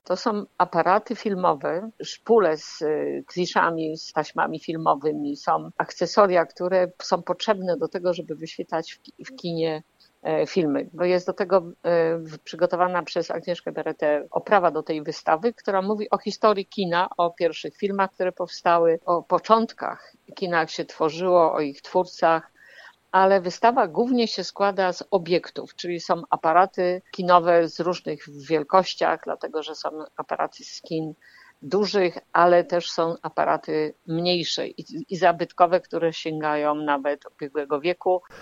To są aparaty filmowe, szpule z kliszami, z taśmami filmowymi, są akcesoria, które są potrzebne do tego, żeby wyświetlać w kinie filmy, bo jest do tego przygotowana przez Agnieszkę Beretę oprawa do tej wystawy, która mówi o historii kina, o pierwszych filmach, które powstały, o początkach kina, jak się tworzyło, o ich twórcach, ale wystawa głównie się składa z obiektów, czyli są aparaty kinowe z różnych wielkościach, dlatego że są aparaty z kin dużych, ale też są aparaty mniejsze i zabytkowe, które sięgają nawet ubiegłego wieku.